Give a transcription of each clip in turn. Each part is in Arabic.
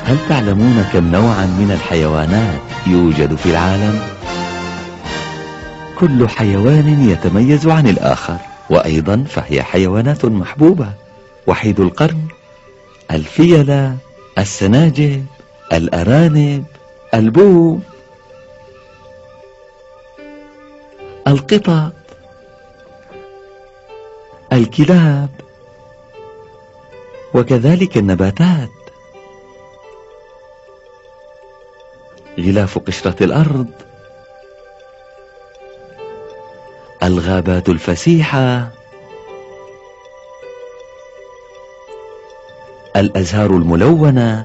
هل تعلمون كم نوعا من الحيوانات يوجد في العالم؟ كل حيوان يتميز عن الآخر، وأيضا فهي حيوانات محبوبة: وحيد القرن، الفيلة، السناجب، الأرانب، البوم، القطط، الكلاب، وكذلك النباتات، غلاف قشرة الأرض، الغابات الفسيحة، الأزهار الملونة،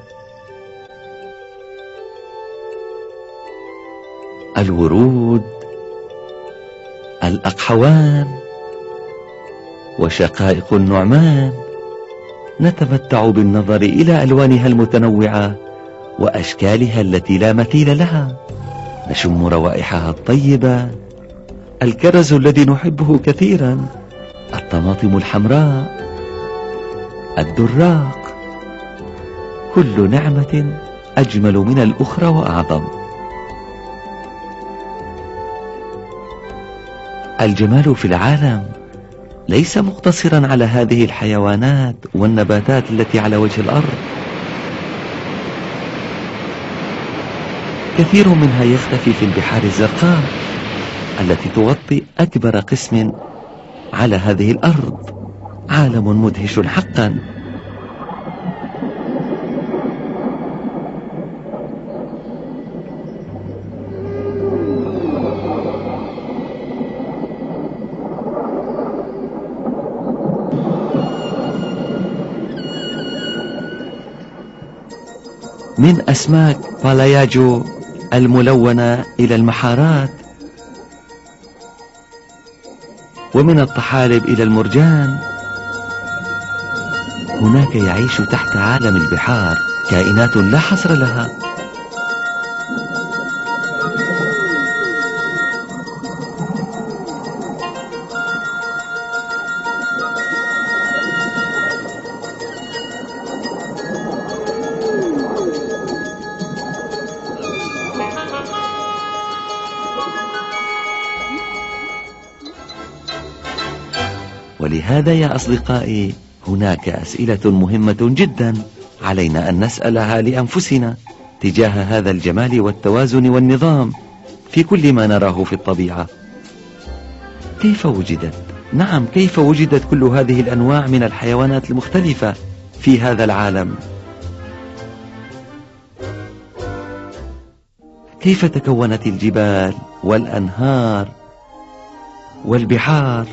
الورود، الأقحوان، وشقائق النعمان. نتمتع بالنظر إلى ألوانها المتنوعة وأشكالها التي لا مثيل لها. نشم روائحها الطيبة، الكرز الذي نحبه كثيرا، الطماطم الحمراء، الدراق. كل نعمة أجمل من الأخرى وأعظم. الجمال في العالم ليس مقتصرا على هذه الحيوانات والنباتات التي على وجه الأرض. كثير منها يختفي في البحار الزرقاء التي تغطي أكبر قسم على هذه الأرض. عالم مدهش حقا. من أسماك بالاياجو الملونة إلى المحارات، ومن الطحالب إلى المرجان. هناك يعيش تحت عالم البحار كائنات لا حصر لها. ولهذا يا أصدقائي، هناك أسئلة مهمة جدا علينا أن نسألها لأنفسنا تجاه هذا الجمال والتوازن والنظام في كل ما نراه في الطبيعة. كيف وجدت؟ نعم، كيف وجدت كل هذه الأنواع من الحيوانات المختلفة في هذا العالم؟ كيف تكونت الجبال والأنهار والبحار؟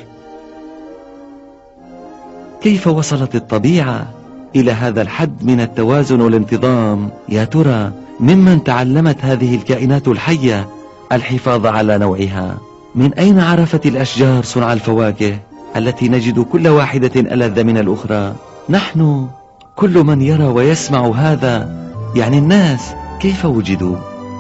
كيف وصلت الطبيعة إلى هذا الحد من التوازن والانتظام؟ يا ترى ممن تعلمت هذه الكائنات الحية الحفاظ على نوعها؟ من أين عرفت الأشجار صنع الفواكه التي نجد كل واحدة ألذ من الأخرى؟ نحن، كل من يرى ويسمع هذا، يعني الناس، كيف وجدوا؟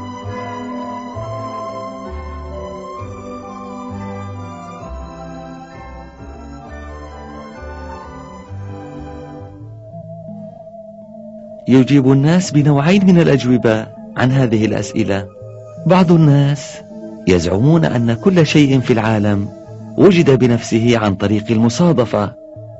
يجيب الناس بنوعين من الأجوبة عن هذه الأسئلة. بعض الناس يزعمون أن كل شيء في العالم وجد بنفسه عن طريق المصادفة.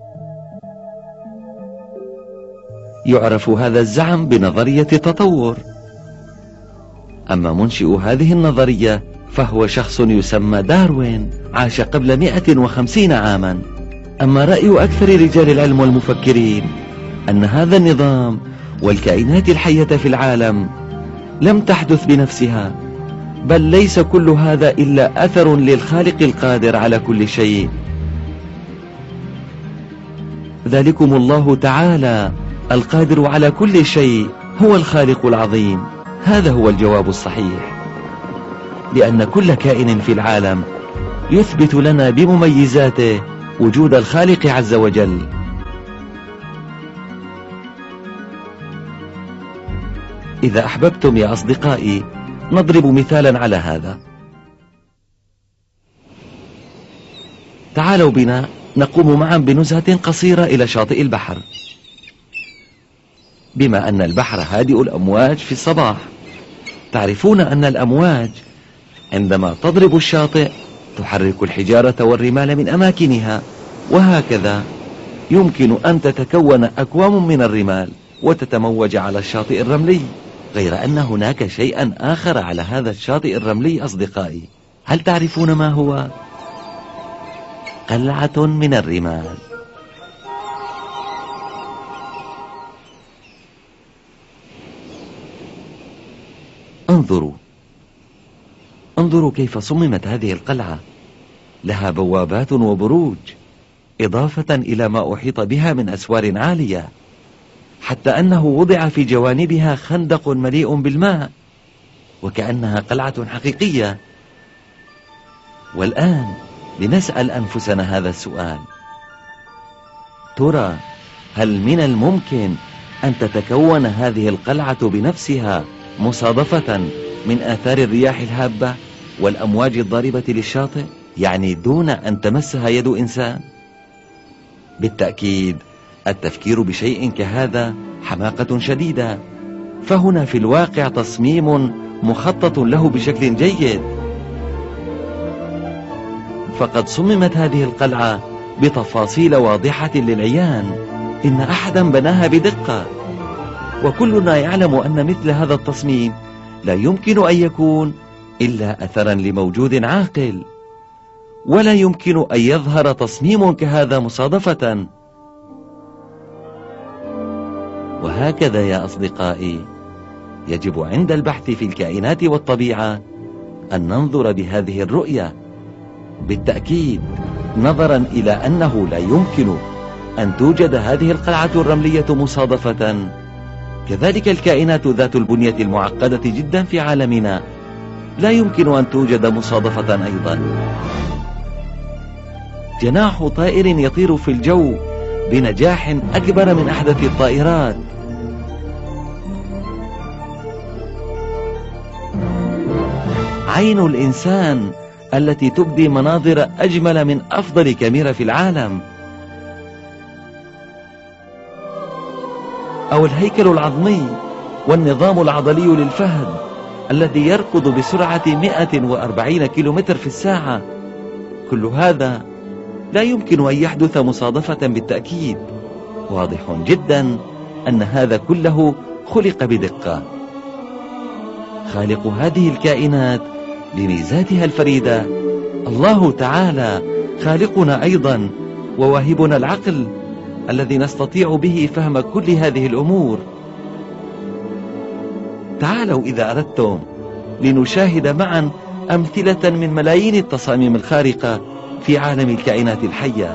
يعرف هذا الزعم بنظرية التطور. أما منشئ هذه النظرية فهو شخص يسمى داروين، عاش قبل 150 عاما. أما رأي أكثر رجال العلم والمفكرين أن هذا النظام والكائنات الحية في العالم لم تحدث بنفسها، بل ليس كل هذا إلا أثر للخالق القادر على كل شيء. ذلكم الله تعالى القادر على كل شيء، هو الخالق العظيم. هذا هو الجواب الصحيح، لأن كل كائن في العالم يثبت لنا بمميزاته وجود الخالق عز وجل. إذا أحببتم يا أصدقائي نضرب مثالا على هذا. تعالوا بنا نقوم معا بنزهة قصيرة إلى شاطئ البحر. بما أن البحر هادئ الأمواج في الصباح. تعرفون أن الأمواج عندما تضرب الشاطئ تحرك الحجارة والرمال من أماكنها، وهكذا يمكن أن تتكون أكوام من الرمال وتتموج على الشاطئ الرملي. غير أن هناك شيئا آخر على هذا الشاطئ الرملي أصدقائي، هل تعرفون ما هو؟ قلعة من الرمال. انظروا كيف صممت هذه القلعة، لها بوابات وبروج، إضافة إلى ما أحيط بها من أسوار عالية، حتى أنه وضع في جوانبها خندق مليء بالماء، وكأنها قلعة حقيقية. والآن لنسأل أنفسنا هذا السؤال: ترى هل من الممكن أن تتكون هذه القلعة بنفسها مصادفة من آثار الرياح الهابة والأمواج الضاربة للشاطئ، يعني دون أن تمسها يد إنسان؟ بالتأكيد التفكير بشيء كهذا حماقة شديدة، فهنا في الواقع تصميم مخطط له بشكل جيد. فقد صممت هذه القلعة بتفاصيل واضحة للعيان، إن أحدا بناها بدقة، وكلنا يعلم أن مثل هذا التصميم لا يمكن أن يكون إلا أثرا لموجود عاقل، ولا يمكن أن يظهر تصميم كهذا مصادفة. وهكذا يا أصدقائي، يجب عند البحث في الكائنات والطبيعة أن ننظر بهذه الرؤية. بالتأكيد نظرا إلى أنه لا يمكن أن توجد هذه القلعة الرملية مصادفة، كذلك الكائنات ذات البنية المعقدة جدا في عالمنا لا يمكن أن توجد مصادفة أيضا. جناح طائر يطير في الجو بنجاح أكبر من أحدث الطائرات، عين الإنسان التي تبدي مناظر أجمل من أفضل كاميرا في العالم، أو الهيكل العظمي والنظام العضلي للفهد الذي يركض بسرعة 140 كيلومتر في الساعة. كل هذا لا يمكن أن يحدث مصادفة بالتأكيد. واضح جدا أن هذا كله خلق بدقة. خالق هذه الكائنات بميزاتها الفريدة الله تعالى خالقنا أيضا، وواهبنا العقل الذي نستطيع به فهم كل هذه الأمور. تعالوا إذا أردتم لنشاهد معا أمثلة من ملايين التصاميم الخارقة في عالم الكائنات الحية.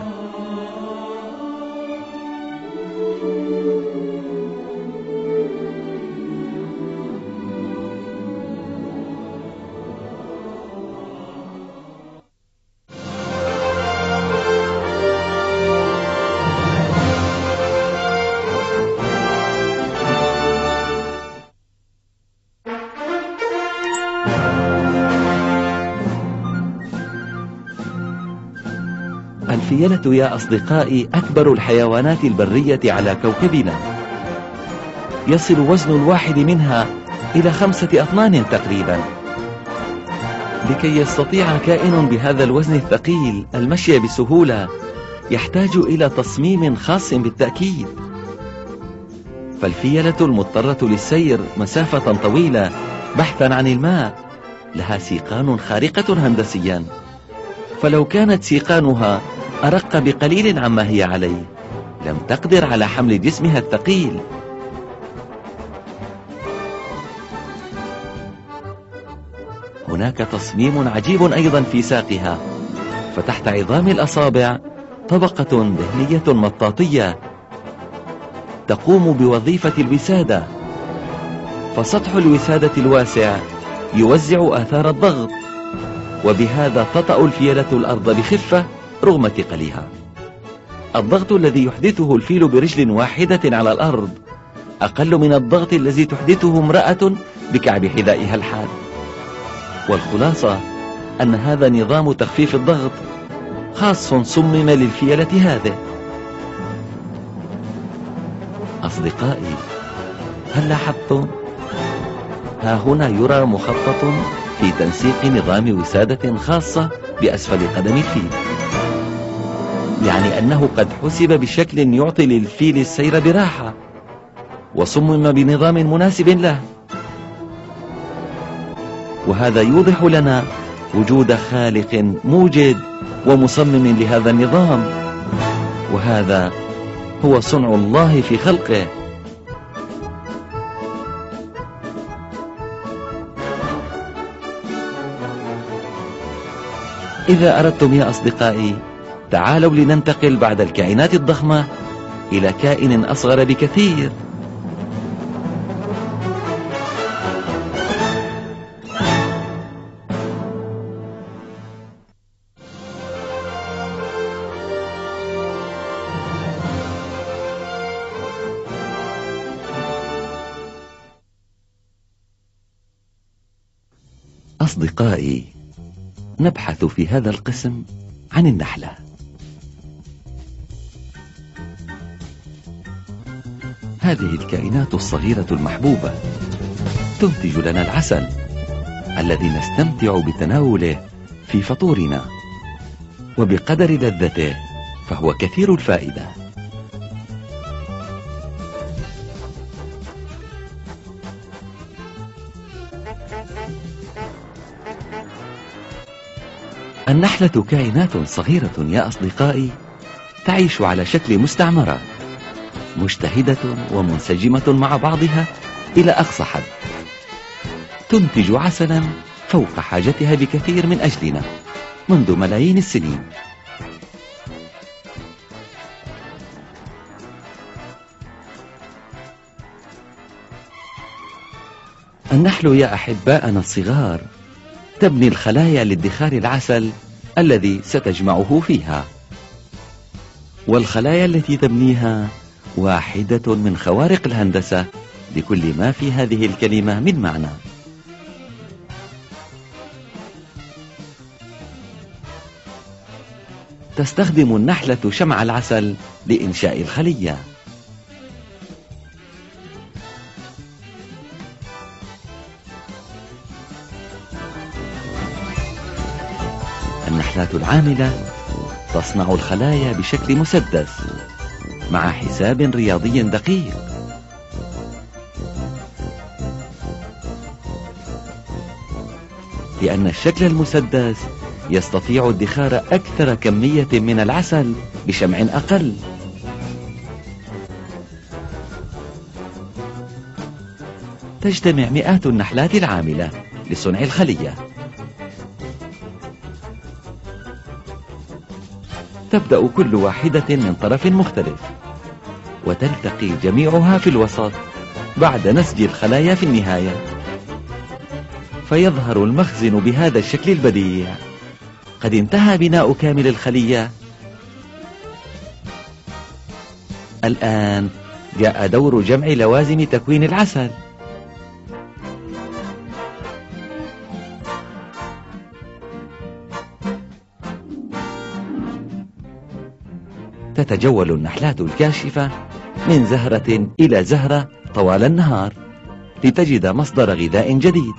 الفيلة يا أصدقائي أكبر الحيوانات البرية على كوكبنا، يصل وزن الواحد منها إلى 5 أطنان تقريبا. لكي يستطيع كائن بهذا الوزن الثقيل المشي بسهولة يحتاج إلى تصميم خاص بالتأكيد. فالفيلة المضطرة للسير مسافة طويلة بحثا عن الماء لها سيقان خارقة هندسيا، فلو كانت سيقانها أرق بقليل عما هي عليه لم تقدر على حمل جسمها الثقيل. هناك تصميم عجيب أيضا في ساقها، فتحت عظام الأصابع طبقة دهنية مطاطية تقوم بوظيفة الوسادة، فسطح الوسادة الواسع يوزع آثار الضغط، وبهذا تطأ الفيلة الأرض بخفة رغم ثقلها. الضغط الذي يحدثه الفيل برجل واحدة على الأرض أقل من الضغط الذي تحدثه امرأة بكعب حذائها الحاد. والخلاصة أن هذا نظام تخفيف الضغط خاص صمم للفيلة هذه. أصدقائي، هل لاحظتم؟ ها هنا يرى مخطط في تنسيق نظام وسادة خاصة بأسفل قدم الفيل، يعني أنه قد حسب بشكل يعطي للفيل السير براحة، وصمم بنظام مناسب له. وهذا يوضح لنا وجود خالق موجد ومصمم لهذا النظام، وهذا هو صنع الله في خلقه. إذا أردتم يا أصدقائي، تعالوا لننتقل بعد الكائنات الضخمة إلى كائن أصغر بكثير. أصدقائي، نبحث في هذا القسم عن النحلة. هذه الكائنات الصغيرة المحبوبة تنتج لنا العسل الذي نستمتع بتناوله في فطورنا، وبقدر لذته فهو كثير الفائدة. النحلة كائنات صغيرة يا أصدقائي، تعيش على شكل مستعمرات مجتهدة ومنسجمة مع بعضها إلى أقصى حد، تنتج عسلا فوق حاجتها بكثير من أجلنا منذ ملايين السنين. النحل يا أحباءنا الصغار تبني الخلايا لادخار العسل الذي ستجمعه فيها، والخلايا التي تبنيها واحدة من خوارق الهندسة بكل ما في هذه الكلمة من معنى. تستخدم النحلة شمع العسل لإنشاء الخلية. النحلات العاملة تصنع الخلايا بشكل مسدس مع حساب رياضي دقيق. لأن الشكل المسدس يستطيع ادخار أكثر كمية من العسل بشمع أقل. تجتمع مئات النحلات العاملة لصنع الخلية. تبدأ كل واحدة من طرف مختلف، وتلتقي جميعها في الوسط بعد نسج الخلايا في النهاية، فيظهر المخزن بهذا الشكل البديع. قد انتهى بناء كامل الخلية. الآن جاء دور جمع لوازم تكوين العسل. تتجول النحلات الكاشفة من زهرة إلى زهرة طوال النهار لتجد مصدر غذاء جديد.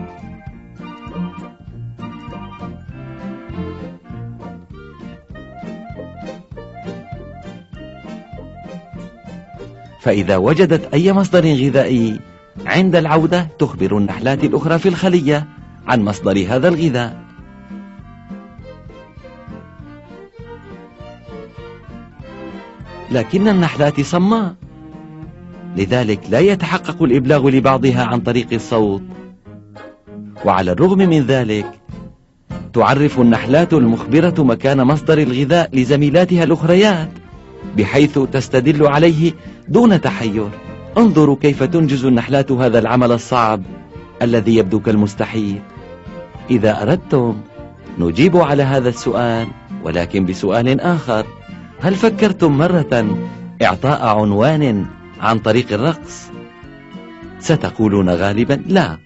فإذا وجدت أي مصدر غذائي عند العودة تخبر النحلات الأخرى في الخلية عن مصدر هذا الغذاء. لكن النحلات صماء، لذلك لا يتحقق الإبلاغ لبعضها عن طريق الصوت. وعلى الرغم من ذلك تعرف النحلات المخبرة مكان مصدر الغذاء لزميلاتها الأخريات بحيث تستدل عليه دون تحير. انظروا كيف تنجز النحلات هذا العمل الصعب الذي يبدو كالمستحيل. إذا أردتم نجيب على هذا السؤال، ولكن بسؤال آخر: هل فكرتم مرة إعطاء عنوان عن طريق الرقص؟ ستقولون غالبا لا.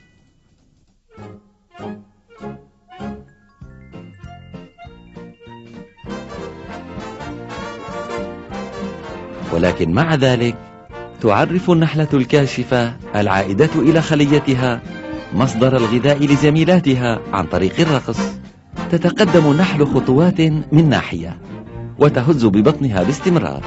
ولكن مع ذلك تعرف النحلة الكاشفة العائدة إلى خليتها مصدر الغذاء لزميلاتها عن طريق الرقص. تتقدم النحل خطوات من ناحية وتهز ببطنها باستمرار.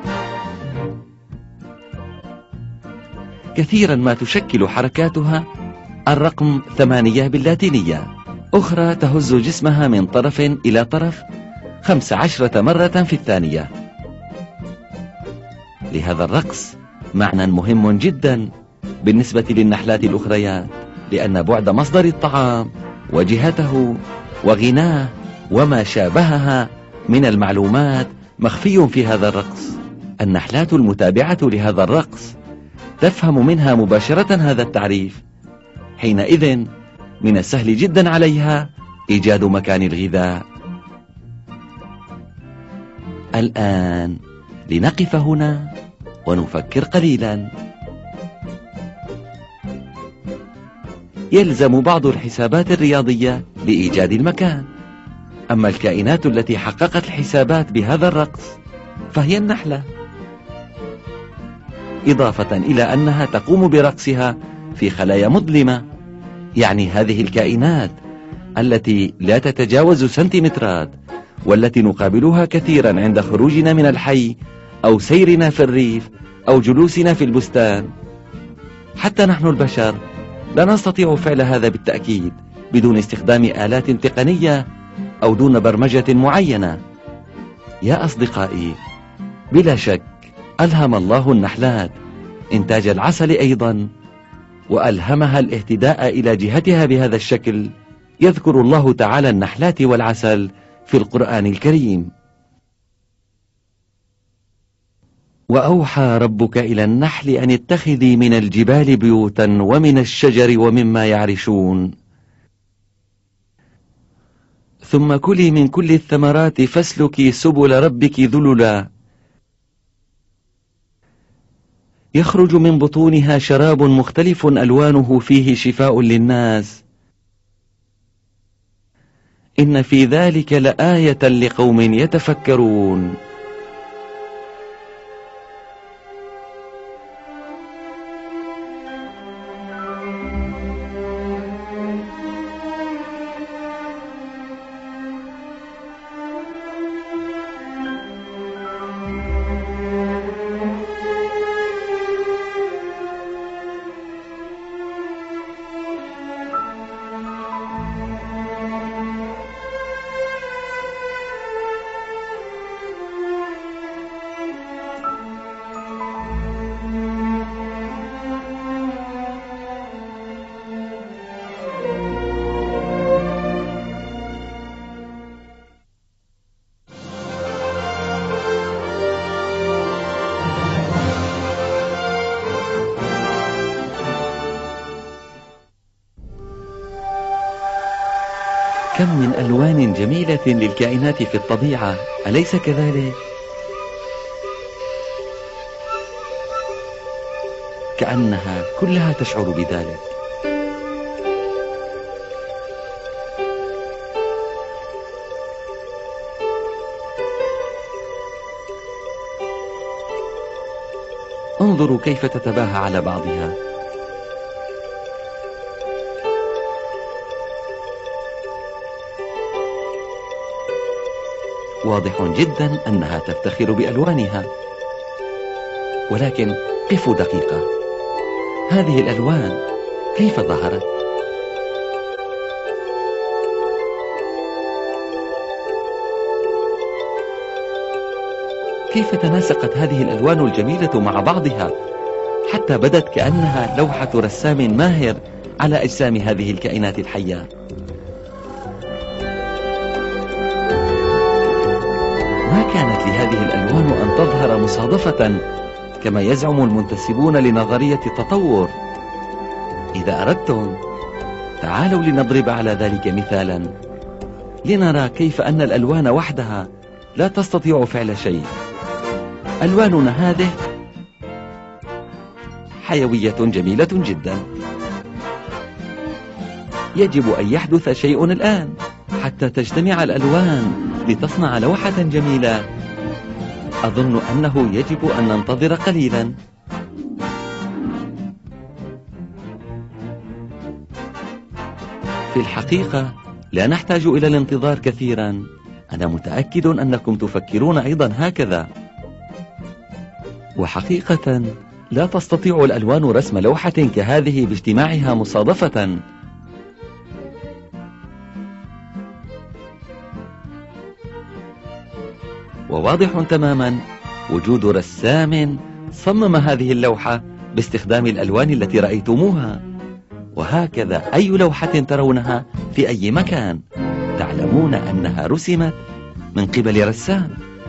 كثيرا ما تشكل حركاتها الرقم 8 باللاتينية، أخرى تهز جسمها من طرف إلى طرف 15 مرة في الثانية. لهذا الرقص معنى مهم جدا بالنسبة للنحلات الأخريات، لأن بعد مصدر الطعام وجهته وغناه وما شابهها من المعلومات مخفي في هذا الرقص. النحلات المتابعة لهذا الرقص تفهم منها مباشرة هذا التعريف. حينئذ من السهل جدا عليها إيجاد مكان الغذاء. الآن لنقف هنا ونفكر قليلا. يلزم بعض الحسابات الرياضية لإيجاد المكان، أما الكائنات التي حققت الحسابات بهذا الرقص فهي النحلة، إضافة إلى أنها تقوم برقصها في خلايا مظلمة. يعني هذه الكائنات التي لا تتجاوز سنتيمترات، والتي نقابلها كثيرا عند خروجنا من الحي أو سيرنا في الريف أو جلوسنا في البستان. حتى نحن البشر لا نستطيع فعل هذا بالتأكيد بدون استخدام آلات تقنية أو دون برمجة معينة. يا أصدقائي، بلا شك ألهم الله النحلات إنتاج العسل أيضا، وألهمها الاهتداء إلى جهتها بهذا الشكل. يذكر الله تعالى النحلات والعسل في القرآن الكريم: وأوحى ربك إلى النحل أن اتخذي من الجبال بيوتا ومن الشجر ومما يعرشون ثم كلي من كل الثمرات فاسلكي سبل ربك ذللا يخرج من بطونها شراب مختلف ألوانه فيه شفاء للناس إن في ذلك لآية لقوم يتفكرون. كم من ألوان جميلة للكائنات في الطبيعة، أليس كذلك؟ كأنها كلها تشعر بذلك. انظروا كيف تتباهى على بعضها. واضح جدا أنها تفتخر بألوانها، ولكن قفوا دقيقة، هذه الألوان كيف ظهرت؟ كيف تناسقت هذه الألوان الجميلة مع بعضها حتى بدت كأنها لوحة رسام ماهر على أجسام هذه الكائنات الحية؟ ما كانت لهذه الألوان أن تظهر مصادفة كما يزعم المنتسبون لنظرية التطور. إذا أردتم تعالوا لنضرب على ذلك مثالا لنرى كيف أن الألوان وحدها لا تستطيع فعل شيء. ألواننا هذه حيوية جميلة جدا. يجب أن يحدث شيء الآن حتى تجتمع الألوان لتصنع لوحة جميلة. أظن أنه يجب أن ننتظر قليلا. في الحقيقة لا نحتاج إلى الانتظار كثيرا. أنا متأكد أنكم تفكرون أيضا هكذا. وحقيقة لا تستطيع الألوان رسم لوحة كهذه باجتماعها مصادفة. وواضح تماما وجود رسام صمم هذه اللوحة باستخدام الألوان التي رأيتموها. وهكذا أي لوحة ترونها في أي مكان تعلمون أنها رسمت من قبل رسام.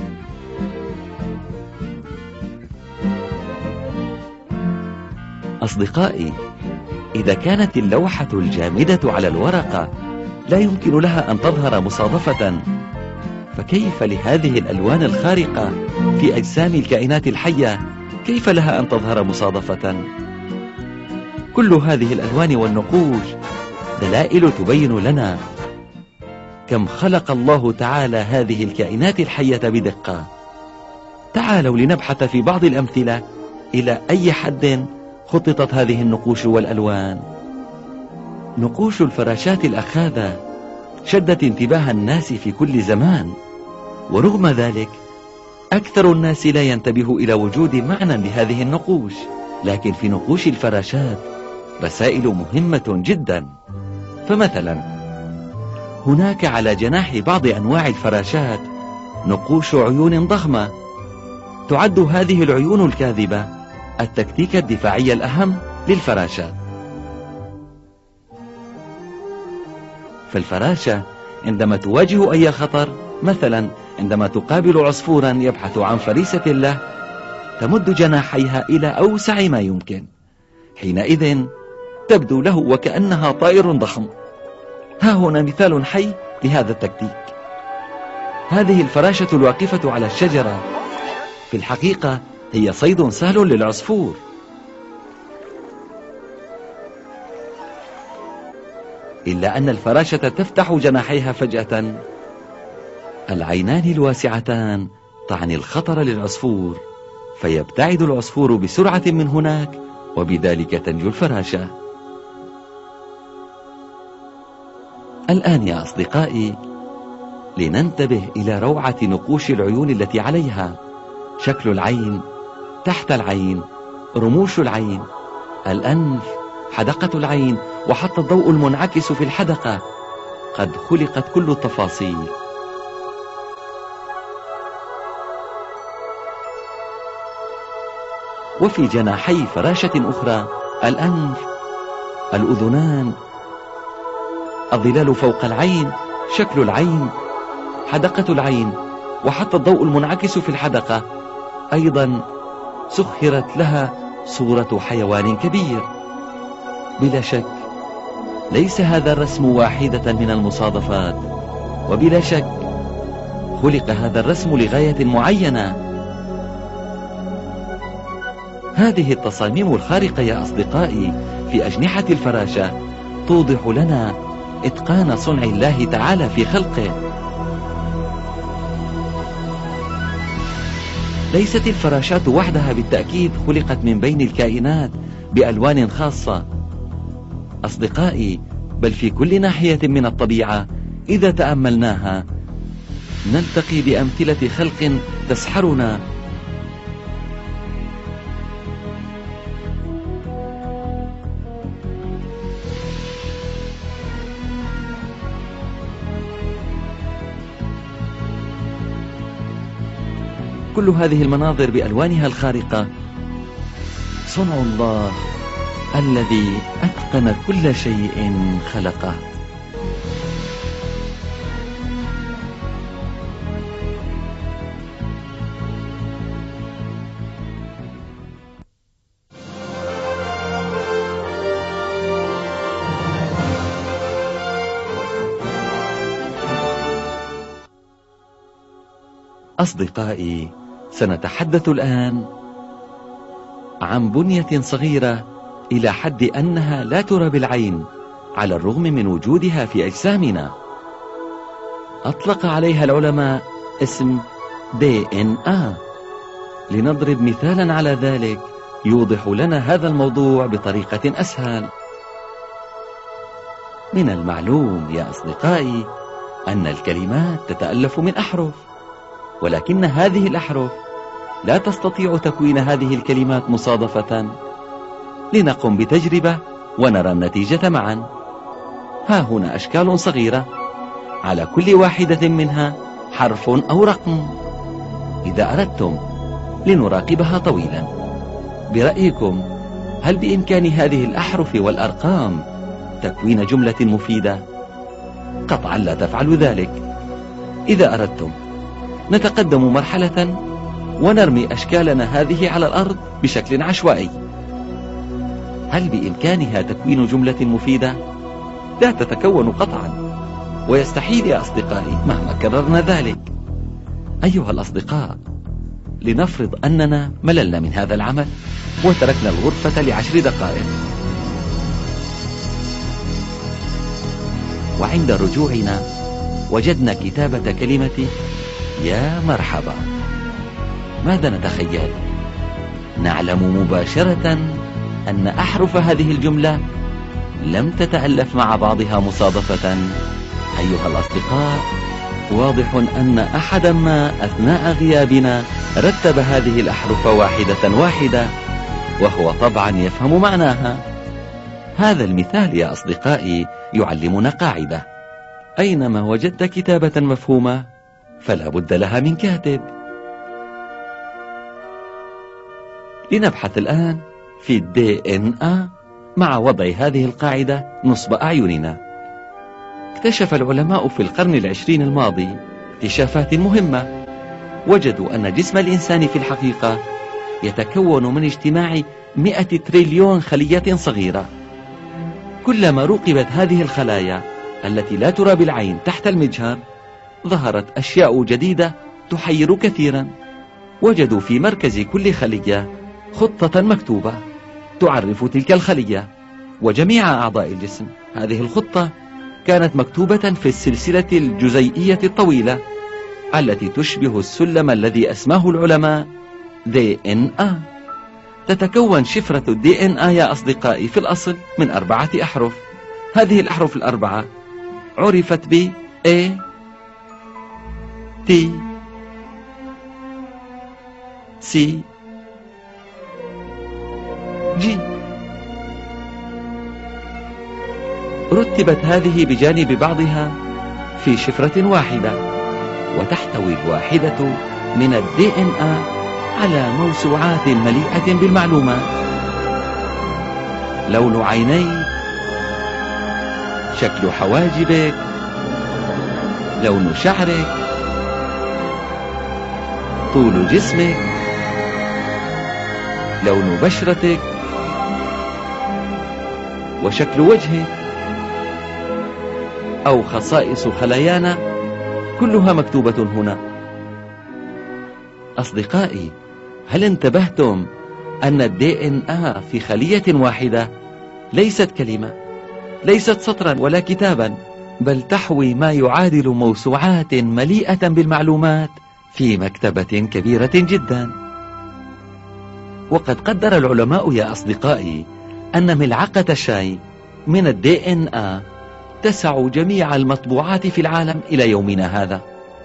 أصدقائي، إذا كانت اللوحة الجامدة على الورقة لا يمكن لها أن تظهر مصادفة، فكيف لهذه الألوان الخارقة في أجسام الكائنات الحية؟ كيف لها أن تظهر مصادفة؟ كل هذه الألوان والنقوش دلائل تبين لنا كم خلق الله تعالى هذه الكائنات الحية بدقة. تعالوا لنبحث في بعض الأمثلة إلى أي حد خططت هذه النقوش والألوان. نقوش الفراشات الأخاذة شدت انتباه الناس في كل زمان، ورغم ذلك أكثر الناس لا ينتبه إلى وجود معنى لهذه النقوش. لكن في نقوش الفراشات رسائل مهمة جدا. فمثلا هناك على جناح بعض أنواع الفراشات نقوش عيون ضخمة. تعد هذه العيون الكاذبة التكتيك الدفاعي الأهم للفراشة. فالفراشة عندما تواجه أي خطر، مثلا عندما تقابل عصفورا يبحث عن فريسة له، تمد جناحيها إلى أوسع ما يمكن. حينئذ تبدو له وكأنها طائر ضخم. ها هنا مثال حي لهذا التكتيك. هذه الفراشة الواقفة على الشجرة في الحقيقة هي صيد سهل للعصفور. إلا أن الفراشة تفتح جناحيها فجأة. العينان الواسعتان تعني الخطر للعصفور، فيبتعد العصفور بسرعة من هناك، وبذلك تنجو الفراشة. الآن يا أصدقائي لننتبه إلى روعة نقوش العيون التي عليها. شكل العين، تحت العين، رموش العين، الأنف، حدقة العين، وحتى الضوء المنعكس في الحدقة. قد خلقت كل التفاصيل. وفي جناحي فراشة أخرى الأنف، الأذنان، الظلال فوق العين، شكل العين، حدقة العين، وحتى الضوء المنعكس في الحدقة أيضا سخرت لها صورة حيوان كبير. بلا شك ليس هذا الرسم واحدة من المصادفات، وبلا شك خلق هذا الرسم لغاية معينة. هذه التصاميم الخارقة يا أصدقائي في أجنحة الفراشة توضح لنا إتقان صنع الله تعالى في خلقه. ليست الفراشات وحدها بالتأكيد خلقت من بين الكائنات بألوان خاصة أصدقائي، بل في كل ناحية من الطبيعة إذا تأملناها نلتقي بأمثلة خلق تسحرنا. كل هذه المناظر بألوانها الخارقة صنع الله الذي أتقن كل شيء خلقه. أصدقائي، سنتحدث الآن عن بنية صغيرة إلى حد أنها لا ترى بالعين على الرغم من وجودها في أجسامنا. أطلق عليها العلماء اسم DNA. لنضرب مثالا على ذلك يوضح لنا هذا الموضوع بطريقة أسهل. من المعلوم يا أصدقائي أن الكلمات تتألف من أحرف، ولكن هذه الأحرف لا تستطيع تكوين هذه الكلمات مصادفة. لنقم بتجربة ونرى النتيجة معا. ها هنا أشكال صغيرة، على كل واحدة منها حرف أو رقم. إذا أردتم لنراقبها طويلا، برأيكم هل بإمكان هذه الأحرف والأرقام تكوين جملة مفيدة؟ قطعا لا تفعل ذلك. إذا أردتم نتقدم مرحلة ونرمي أشكالنا هذه على الأرض بشكل عشوائي. هل بإمكانها تكوين جملة مفيدة؟ لا تتكون قطعا، ويستحيل يا أصدقائي مهما كررنا ذلك. أيها الأصدقاء، لنفرض أننا مللنا من هذا العمل وتركنا الغرفة ل10 دقائق، وعند رجوعنا وجدنا كتابة كلمة يا مرحبا. ماذا نتخيل؟ نعلم مباشرة أن أحرف هذه الجملة لم تتألف مع بعضها مصادفة. أيها الأصدقاء، واضح أن أحدا ما أثناء غيابنا رتب هذه الأحرف واحدة واحدة، وهو طبعا يفهم معناها. هذا المثال يا أصدقائي يعلمنا قاعدة: أينما وجدت كتابة مفهومة فلا بد لها من كاتب. لنبحث الآن في DNA مع وضع هذه القاعدة نصب أعيننا. اكتشف العلماء في القرن ال20 الماضي اكتشافات مهمة. وجدوا أن جسم الإنسان في الحقيقة يتكون من اجتماع 100 تريليون خلية صغيرة. كلما رقبت هذه الخلايا التي لا ترى بالعين تحت المجهر، ظهرت أشياء جديدة تحير كثيرا. وجدوا في مركز كل خلية خطة مكتوبة تعرف تلك الخلية وجميع أعضاء الجسم. هذه الخطة كانت مكتوبة في السلسلة الجزيئية الطويلة التي تشبه السلم الذي أسماه العلماء DNA. تتكون شفرة DNA يا أصدقائي في الأصل من 4 أحرف. هذه الأحرف ال4 عرفت ب A T C G. رتبت هذه بجانب بعضها في شفرة واحدة، وتحتوي الواحدة من DNA على موسوعات مليئة بالمعلومات: لون عينيك، شكل حواجبك، لون شعرك، طول جسمك، لون بشرتك، وشكل وجهك، أو خصائص خلايانا، كلها مكتوبة هنا. أصدقائي، هل انتبهتم أن DNA في خلية واحدة ليست كلمة، ليست سطرا ولا كتابا، بل تحوي ما يعادل موسوعات مليئة بالمعلومات في مكتبة كبيرة جدا. وقد قدر العلماء يا أصدقائي أن ملعقة شاي من DNA تسع جميع المطبوعات في العالم إلى يومنا هذا.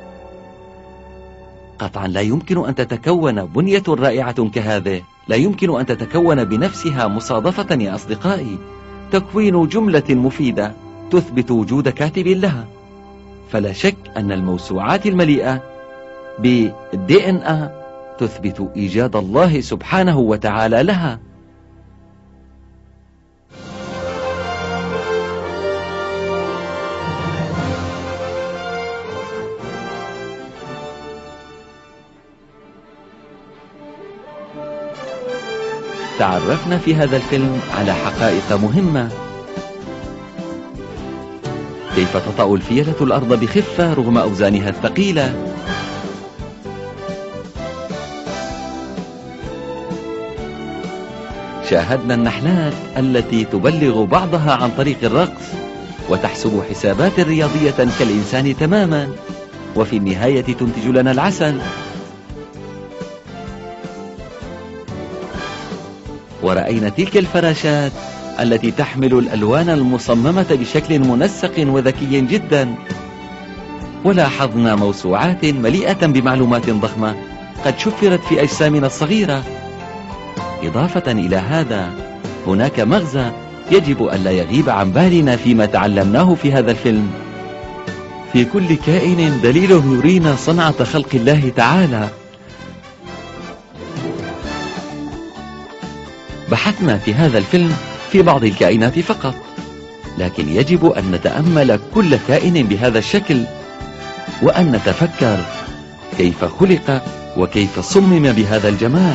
قطعا لا يمكن أن تتكون بنية رائعة كهذه، لا يمكن أن تتكون بنفسها مصادفة يا أصدقائي، تكوين جملة مفيدة تثبت وجود كاتب لها. فلا شك أن الموسوعات المليئة بالDNA تثبت إيجاد الله سبحانه وتعالى لها. تعرفنا في هذا الفيلم على حقائق مهمة: كيف تطأ الفيلة الأرض بخفة رغم أوزانها الثقيلة، شاهدنا النحلات التي تبلغ بعضها عن طريق الرقص وتحسب حسابات رياضية كالإنسان تماما، وفي النهاية تنتج لنا العسل. ورأينا تلك الفراشات التي تحمل الألوان المصممة بشكل منسق وذكي جدا. ولاحظنا موسوعات مليئة بمعلومات ضخمة قد شفرت في أجسامنا الصغيرة. إضافة إلى هذا، هناك مغزى يجب أن لا يغيب عن بالنا فيما تعلمناه في هذا الفيلم. في كل كائن دليل يرينا صنعة خلق الله تعالى. بحثنا في هذا الفيلم في بعض الكائنات فقط، لكن يجب أن نتأمل كل كائن بهذا الشكل، وأن نتفكر كيف خلق وكيف صمم بهذا الجمال.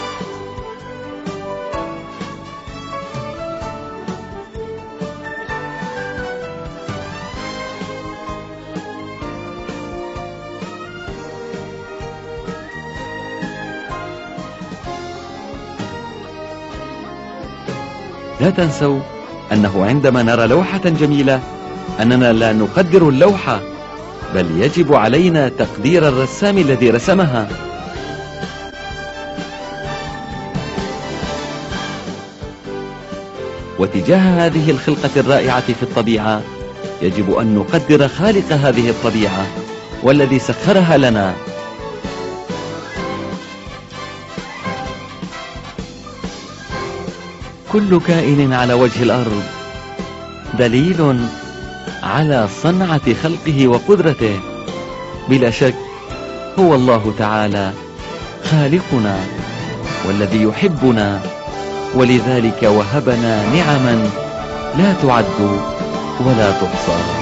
لا تنسوا أنه عندما نرى لوحة جميلة أننا لا نقدر اللوحة، بل يجب علينا تقدير الرسام الذي رسمها. وتجاه هذه الخلقة الرائعة في الطبيعة يجب أن نقدر خالق هذه الطبيعة والذي سخرها لنا. كل كائن على وجه الأرض دليل على صنعة خلقه وقدرته. بلا شك هو الله تعالى خالقنا والذي يحبنا، ولذلك وهبنا نعما لا تعد ولا تحصى.